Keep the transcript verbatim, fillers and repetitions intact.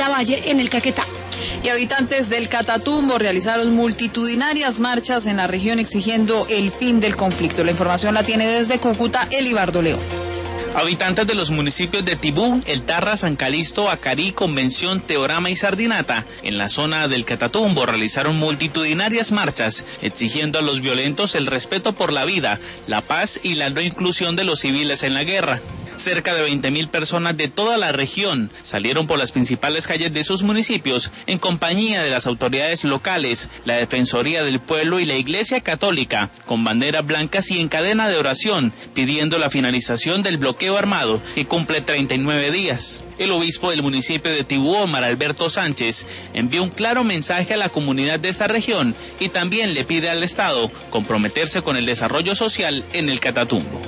Lavalle en el Caquetá. Y habitantes del Catatumbo realizaron multitudinarias marchas en la región exigiendo el fin del conflicto. La información la tiene desde Cúcuta Elibardo León. Habitantes de los municipios de Tibú, El Tarra, San Calixto, Acarí, Convención, Teorama y Sardinata, en la zona del Catatumbo, realizaron multitudinarias marchas exigiendo a los violentos el respeto por la vida, la paz y la no inclusión de los civiles en la guerra. Cerca de veinte mil personas de toda la región salieron por las principales calles de sus municipios en compañía de las autoridades locales, la Defensoría del Pueblo y la Iglesia Católica, con banderas blancas y en cadena de oración, pidiendo la finalización del bloqueo armado que cumple treinta y nueve días. El obispo del municipio de Tibú, Omar Alberto Sánchez, envió un claro mensaje a la comunidad de esta región y también le pide al Estado comprometerse con el desarrollo social en el Catatumbo.